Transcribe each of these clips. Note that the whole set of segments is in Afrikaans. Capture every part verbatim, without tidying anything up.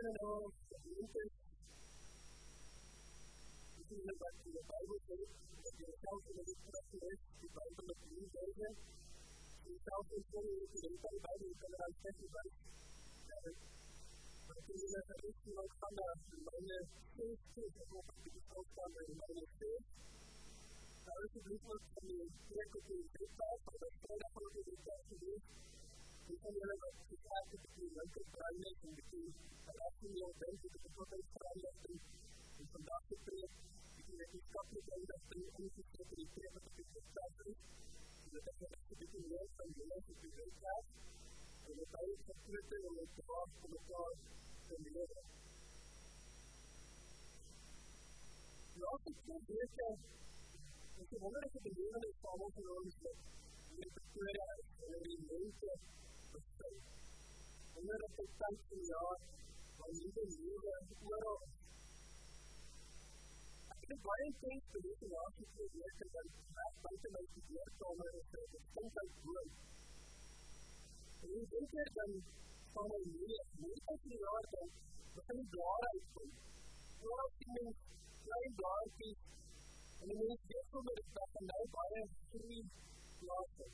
kunnen nou gemeente, misschien wat in de Bijbel zegt, dat je zelf in de liefde is, die Bijbel met die zeggen, die zelf in de liefde is, die Bijbel is er aan het zeggen, dat je met de liefde ook van de meine geest is, of die ook van de meine geest. Nou, alsjeblieft wat van die kerk op die geestdag, van de vrijdag van die geestdag geweest, die kan jullie wat gevraagd op die leuke bruinen en die rationeel denken, dat het wat is veranderd en vandaag gepreekt, die wetenschappelijk inrichting omgezet in die kerk op die geestdag is, en dat is een beetje meer van die mensen op die geestdag, en dat hij is gekrutte en het gewaag van elkaar te leren. Nu, als ik zo weet, is het wonderlijke belevenis van ons in ons leven. In de Victoria is en in die mensen bestaan. Wonderlijk het tijd van het jaar, van nieuwe leven, ooral. Ik heb baie intens beleef in laatste twee weke, dat ek buiten my studeerkamer is, dat ek soms uit woon. En die denker dan van my leef, meestal van die jaar dan, begin die blare uitkom. Ooral sien mens klein blaartjies, en die mens weet van my dat van nou baie groei plaas het.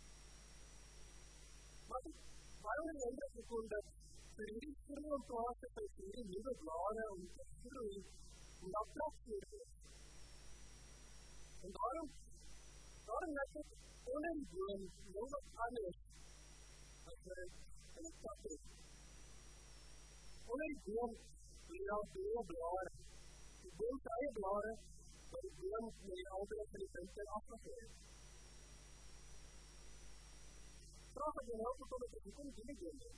Maar ek baie in die einde gekom dat vir hierdie groei om plaas het, vir hierdie nieuwe blare om te groei, om dat plek te wees. En daarom, daarom net ek onder die boom nog wat anders as wat in die stad is. Onder die boom leer al veel blare. Die boom sy eie blare, maar die boom met die aldere van die winter afgegeven. Vraag ek jou help om dat ek hoekom doen ek dit?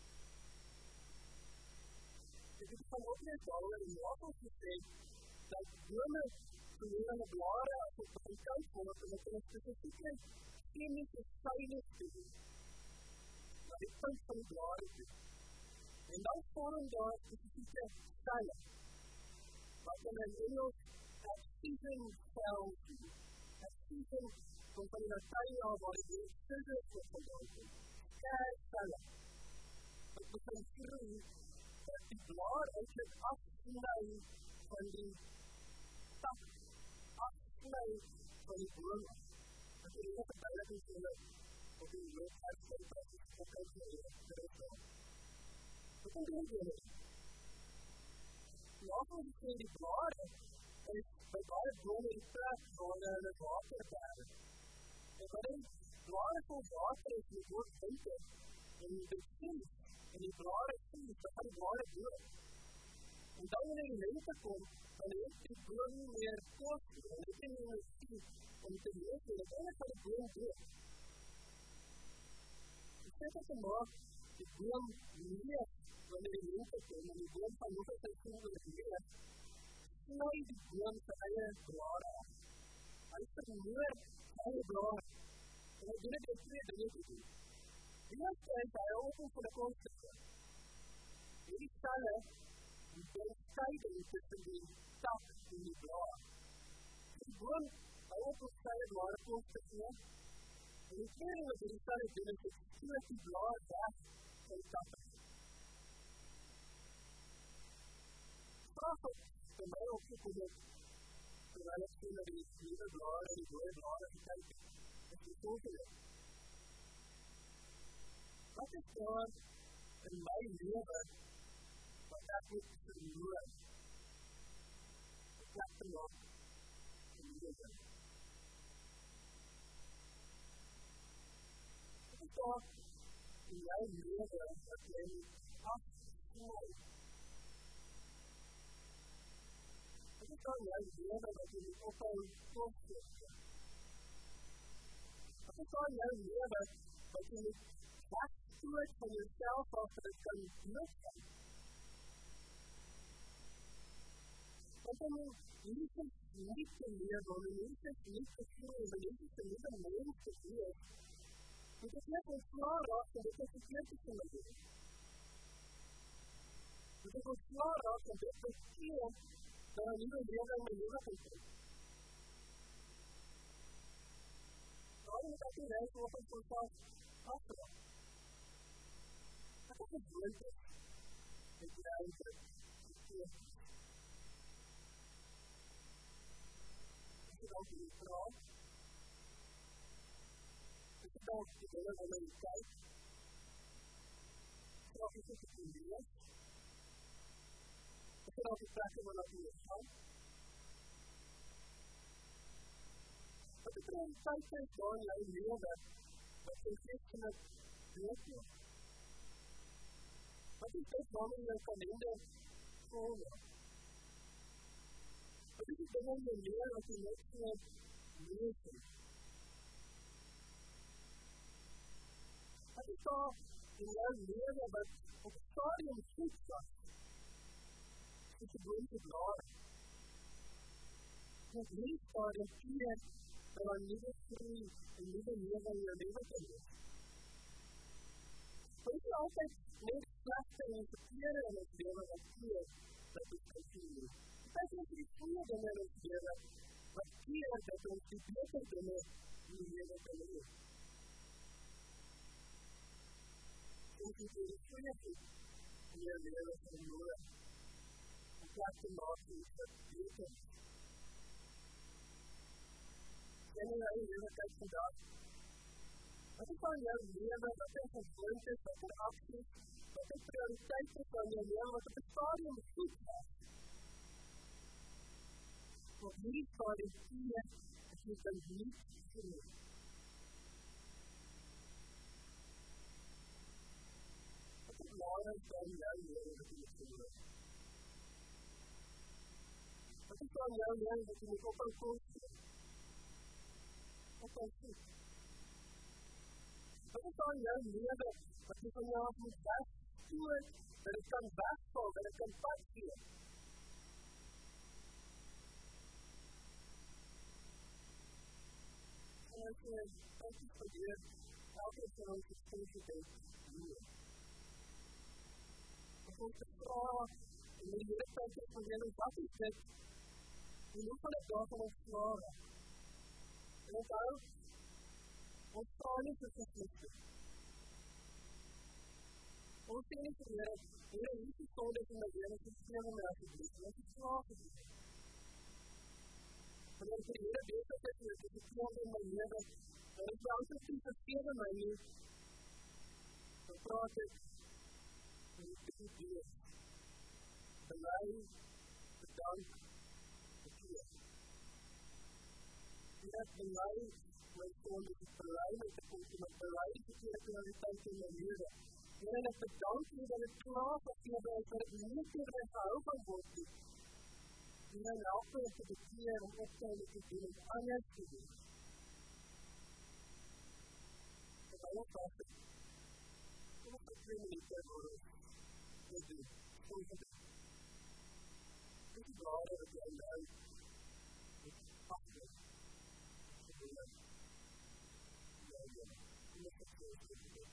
Ek het van oplees daaroor in Japans gesê, dat bome verlede blare as op die kant word, en dat hulle spesifieke chemische syne doen, na die punt van die blare toe. En dan vorm daar spesifieke syne, wat in een Engels adhesion cells doen. Adhesion komt van die Latijn af, waar die scissors wordt gedaan doen. Kerncellen. Het begin groei, dat die blaar eindelijk afsnui van die tak, afsnui van die boom. Dat die enige duidelijk is op die loop uitstelt, dat die ook uit die terug. Dat komt die niet in. Laten we sê die blare is by baie bome die plek waar hulle water bere. En wanneer die blare vol water is, die word winter, en die sies, en die blare sies, dan gaan die blare dood. En dan wanneer die lente kom, dan het die boom nie meer kos, en het nie meer sies om te leef, en dan gaan die boom dood. Die sê te maak, die boom leef, wanneer die lente kom, en die boom van hoeveel sy voelde leef, snui die boom sy eie blare af. Hy vermoor sy eie blare. En hy doen dit twee dinge te doen. Die eerste is, hy open vir die konstigte. Hierdie celle, die boom scheiding tussen die tak en die blare. Die boom, hy open sy eie blare konstigte, en die tweede wat die celle doen, is, het stoot die blare weg van die tak. Vraag op vir my opgekom het, terwijl ek sien dat die nieuwe blare en die dode blare gekyk het, is die volgende. Wat is daar in my lewe, wat ek moet verloor, om plek te maak in die lewe? Wat is daar in jou lewe, wat jy moet afsnooi? Wat is daar in jou lewe wat jy moet ophou kostig? Wat is daar in jou lewe wat jy moet wegstoot van jouself af dat het kan doodgaan? Want om Jesus nie te lewe, om Jesus nie te voel, om Jesus te lewe mens te wees, moet ek net ontslaar raak en dit is verkeerd te my lewe. Moet ek ontslaar raak en dit verkeerd dat een nieuwe lewe in my lewe kan kom. Daarom moet ek die reis op en vanzelf afraak. Ek is gewoond is. het jy dit gekeerd. Is dit ook die vraag? Is dit ook die dinge van my tyd? Vraag is dit die lees? Is dit ook die plekke waar dat jy gaan? Wat is er in tyd is waar in jou lewe wat jy geestelik dood is? Wat is dit waarmee jou kalender vol word? Wat is die dinge in jou lewe wat jy net so lees het? Wat is daar in jou lewe wat op stadium goed was? Soos die bloemse blare. Wat lees daar in keer dat daar nieuwe groei en nieuwe lewe in jou lewe kan wees? Wat is nie altyd net slechte en verkeerde in ons lewe wat keer dat ons kan sien? Dit is nie die goeie dinge in ons lewe wat keer dat ons die beter dinge in die lewe kan leef. Soms is die goeie goed in jou lewe verloor om plek te maak vir iets wat beter is. Ken jy jou lewe tyd vandag? Wat is aan jou lewe, wat is gewoontes, wat is acties, wat is prioriteite van jou lewe, wat op die stadium goed was? Op die stadium keer, as jy kan niet genoeg. Wat is belangrijk aan jou lewe, wat jy moet genoeg? Wat is aan jou lewe, wat jy moet op en koos doen? Wat is goed? Wat is aan jou lewe, wat jy van jou af moet wegstoot, dat het kan wegval, dat het kan padgeef? En as jy altyd probeer, elke van ons gesponsje denk, doen. As ons te vraag, en die hele tijd te probeer, wat is dit? En hoe kan ek daarvan ons vragen? En ons hou, ons vraag nie vir verplichting. Ons sê nie vir Heere, Heere, hoe is die sonde in my lewe, en sê my asjeblief, en ons is vraag gegeven. En ons die Heere bezig is, en ek is sonde in my lewe, en ek wil altyd nie vergewe my nie, dan praat ek, en ek is nie wees. Belei, bedank, bekeer. En ek belei, my sonde, ek belei my te kom, en ek belei die verkeerde prioriteit in my lewe. En ek bedank nie dat ek klaar verkeerde is, dat ek nie tegen my gehou van word nie. En dan help my om te bekeer, om opstelde te doen, om anders te doen. En dan ook af, kom ek vir twee minuten voor ons te doen, kom te doen. Dit is waar dat jy nou moet afdoen, te doen. Ja, ja, kom ek vir twee minuten.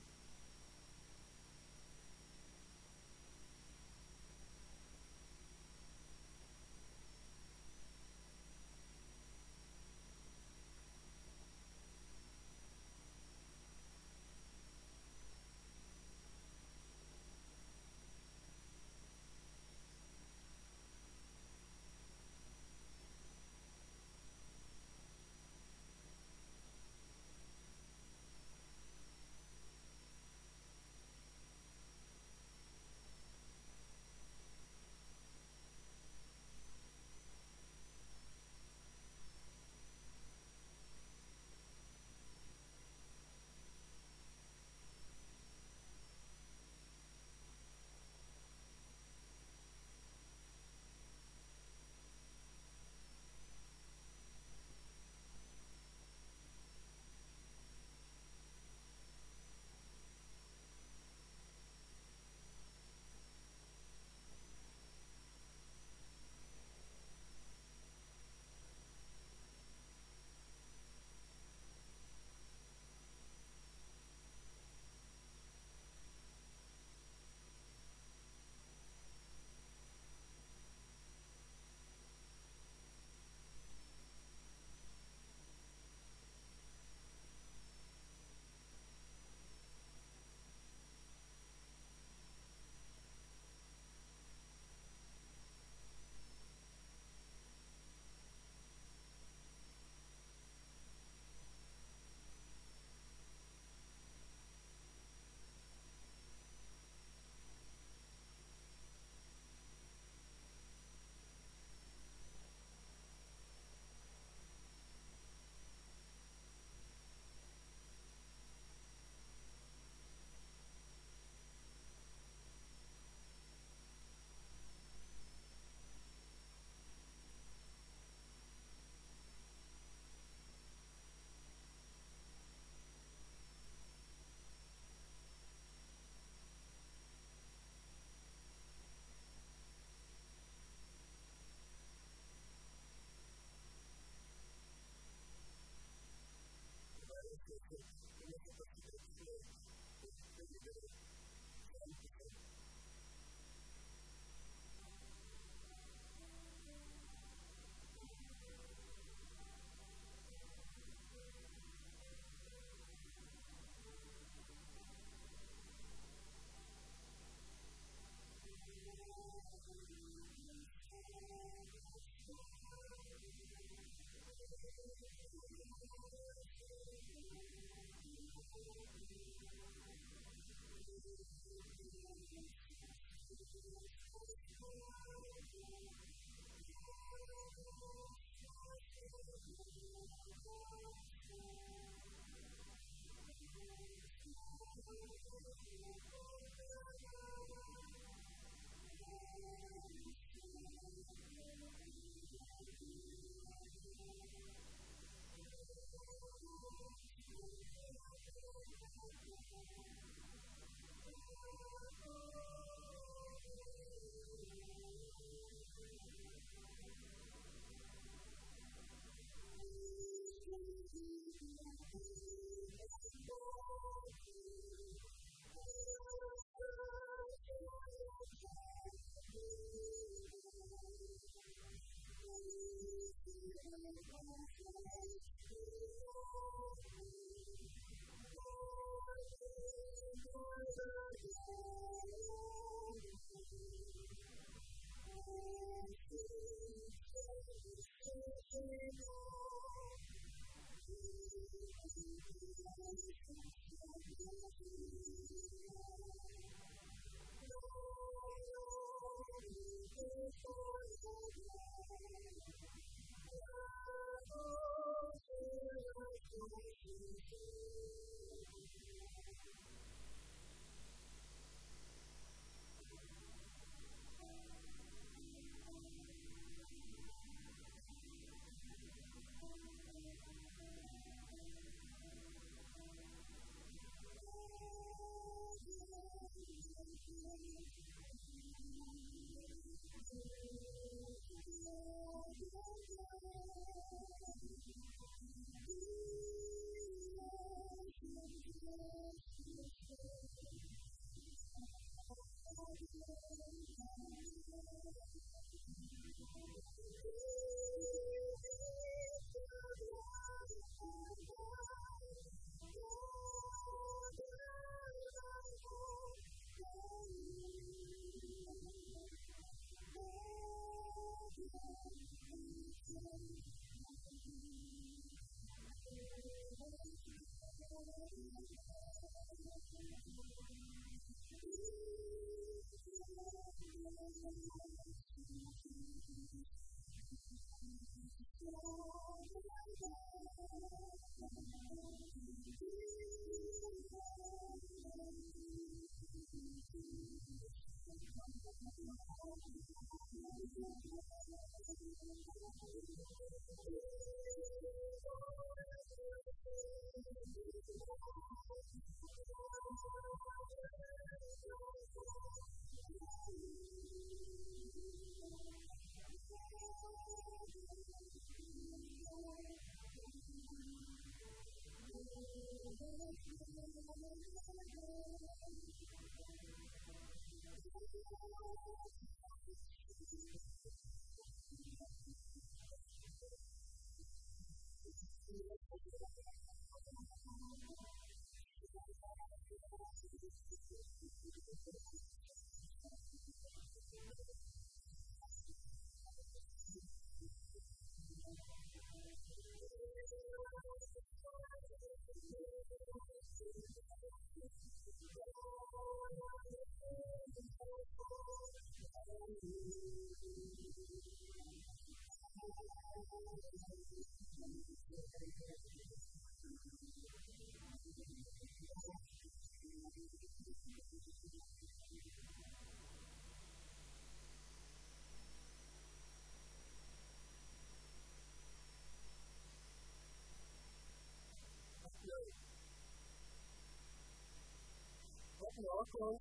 Welcome.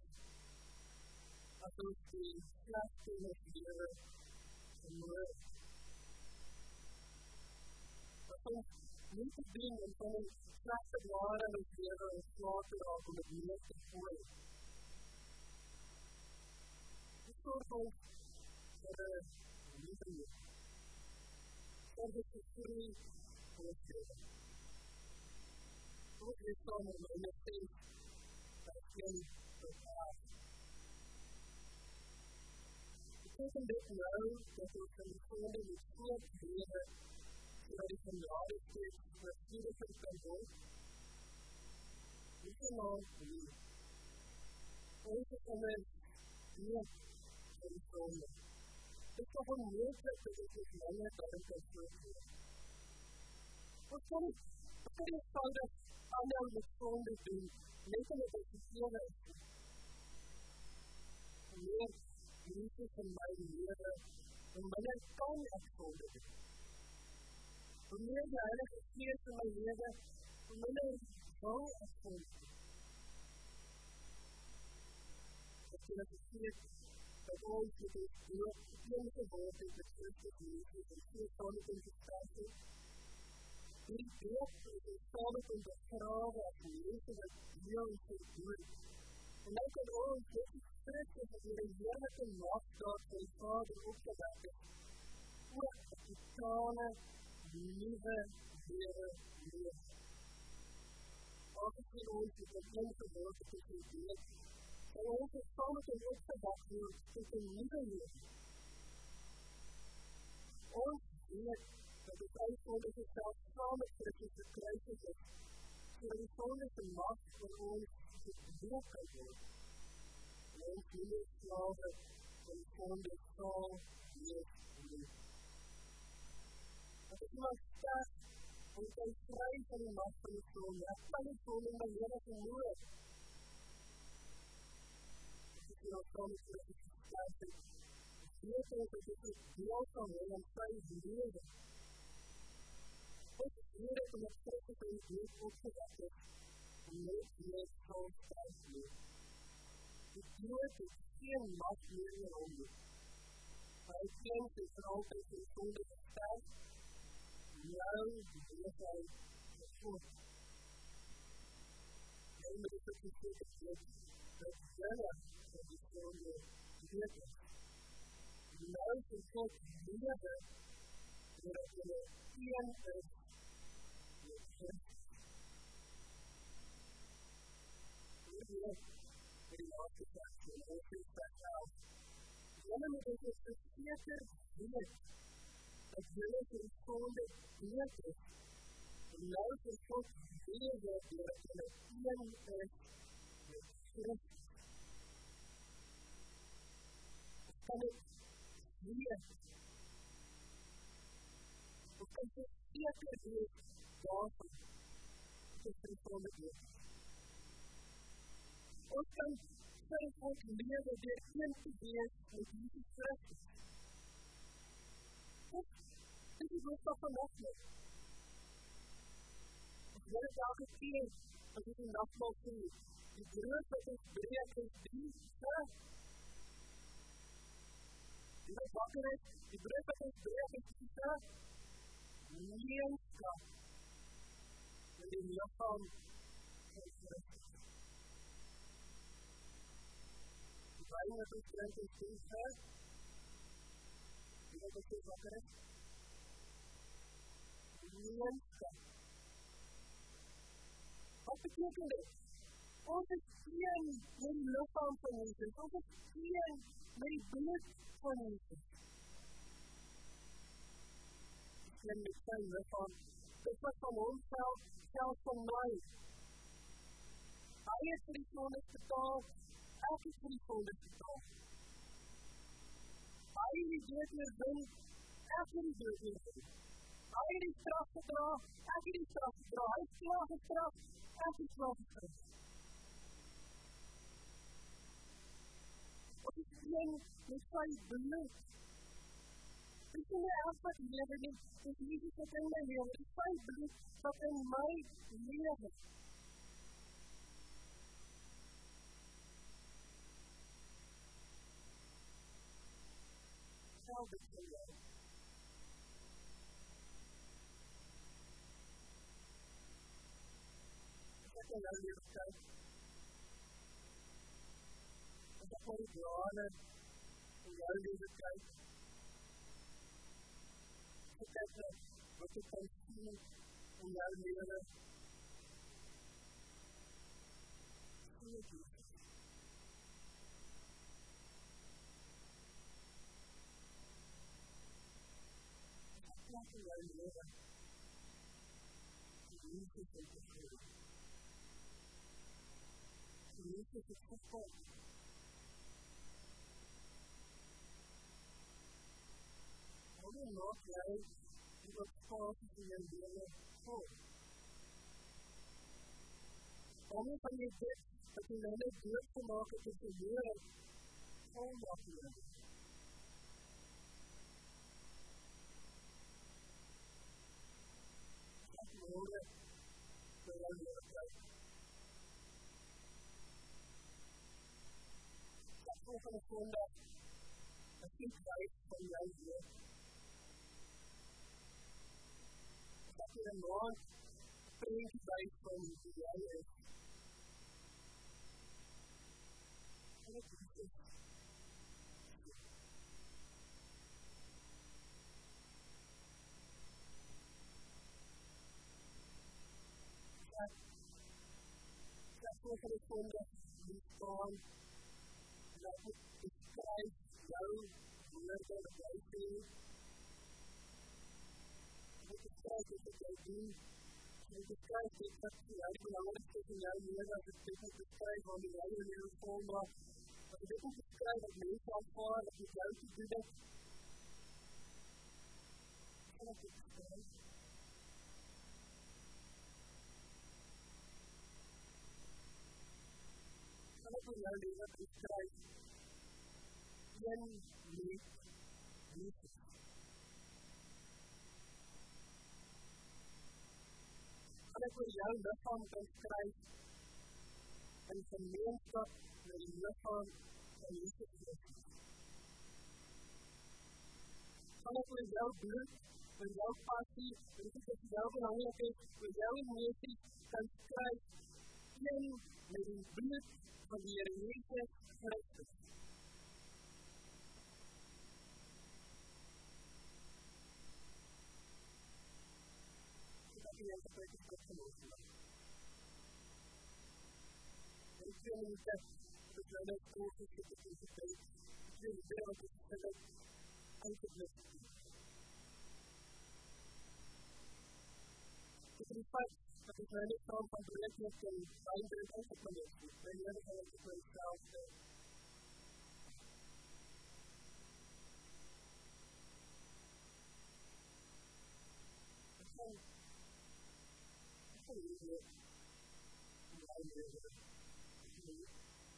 I think the last thing of the year and work. I think nie te doen en van die slechte ware in ons lewe en slaap te raak om het meer te gooi. Dit soort ons vir een liefde lewe. Vir dit te groei in ons lewe. Ook is dan om in het sens dat geen bepaald. Beteken dit nou dat ons in die volgende met groot lewe sodat die genade steeds verstuurder kan word? Dit is nou nie. Ons is onder niet in die sonde. Het is toch onmogelijk dat dit met langer daarin kan voortgaan. Ons kan niet, ons kan niet eenvoudig ander met sonde doen, net omdat ons verkeerde is. Meer Jesus in my lewe, en wanneer kan ek sonde doen? Hoe meer die Heilige Gees in my lewe, hoe minder wil ek sonde doen. Ek wil ek gegeet, dat ons met ons dood een geword het met Christus Jesus, en so saam met ons gestaan het. Die dood is ons saam met ons begrawe as mense wat deel en so doen. En nou kan ons dit Christus as die heerlijke machtdaad van die Vader opgewek het, ook die totale, nieuwe lewe lewe. Aangezien ons met een ingeword het in die dood, en ons is saam met ons opgewek word tot een nieuwe lewe. Ons weet dat het uitvondige self saam met Christus gekruisig is, sodat die sondige macht van ons gebroken kan word. En ons nieuwe slawe van die sonde sal leef leef. As ek iemand sterk, ons kan vry van die macht van die sonde, ek kan die sonde in my lewe vermoed. As ek hier al saam met Christus gekruisig het, weet ons dat dit is deel van hom en sy lewe. Ons weet het omdat Christus in die dood opgewek het, en nooit meer sal thuis leef. Die dood het geen macht meer in hom doen. Hy kent het vir altyd in sonde gestel, nou leef hy gesond. Nou moet ek ook gesê het, dat jylle van die sonde weet het. Nou vir God lewe, doordat jylle een is met Christus. Hoe weet vir die laaste vers van Hoofders vers elf. Jylle moet ons dus verseker weet, dat jylle vir die sonde dood is, en nou vir God lewe, doordat jylle een is met Christus. Ons kan het weet. Ons kan verseker weet daarvan, dat ons vir die sonde dood is. Ons kan sy God lewe door een te wees met Jesus Christus. Dit is ons toch vannacht nie. Ons wil het elke keer, as ons die nachtmaal sê, die brood wat ons breek is dienste. Die wat wakker is, die brood wat ons breek is dienste. Leenskap. In die lichaam van Christus. Die wijn wat ons drink is dienste. Die wat ons wakker is. Leenskap. Wat beteken dit? Ons is een met die lichaam van Jesus. Ons is een met die bloed van Jesus. Een met sy lichaam. Dit was van homself, self van my. Hy het vir die sondes betaal, ek het vir die sondes betaal. Hy het die dood oorwin, ek het die dood oorwin. Hy het die straf gedra, ek het die straf gedra. Hy het slaag gestraf, ek het slaag gestraf. Ons is een met sy bloed. Dit is nie elk wat lewe nie, dit is Jesus wat in my lewe, dit is sy bloed wat in my lewe. Stel dit vir jou. in jou lewe kyk, as ek na die blare in jou lewe kyk, as ek kyk na wat ek kan sien in jou lewe, sien ek Jesus. As ek kyk in jou lewe, Jesus is the Lord. Jesus is the Lord. How do you not like the thoughts in your life for? How many of you did that you never did to market with the year for what you did? Lord, the Lord is right. That's what I'm going to I think right from the idea. That we are not praying right from the idea. What is this? That's what I'm going to respond. Dat het beschrijft jouw woorden dat jij doet. Het beschrijft wat jij doet. Het beschrijft dit wat jij belangrijk is in jouw leven. Als het dit niet beschrijft wat jij in je leven volmaakt. Als het dit niet beschrijft wat mensen aanvaarden. Dat je jou te doen hebt. Kan het dit beschrijven? Kan het in jouw leven beschrijven? Een leef Jesus. Kan ek vir jou lichaam kan skryf in gemeenskap met die lichaam van Jesus Christus? Kan ek vir jou bloed, vir jou passie, vir dit wat jou belangrijk is, vir jou emoties kan skryf een met die bloed van die Here Jesus Christus? Die hele tijd is dat geloven. En ik wil niet dat we zijn ook kozen voor de deze tijd. Ik wil niet dat we zijn uit het leven doen. Het is een feit dat ik mijn lichaam van project heb en mijn werk uit het leven doe. Mijn werk uit het leven zelf. Ik kan Ik kan niet meer in mijn leven doen.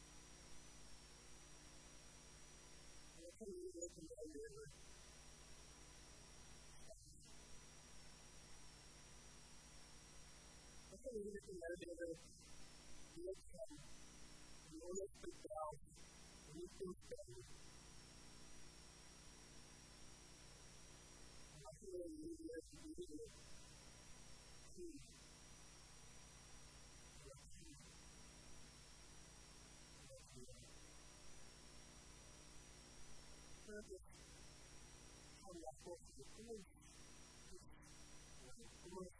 En ik kan niet meer in mijn leven Ik kan niet meer in mijn leven niet gaan. Nooit vertrouwen. Niet toestemmen. En als je er niet meer in je zien. Purpose from that book of the course is course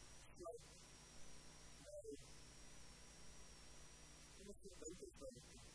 like a what's the basis of it?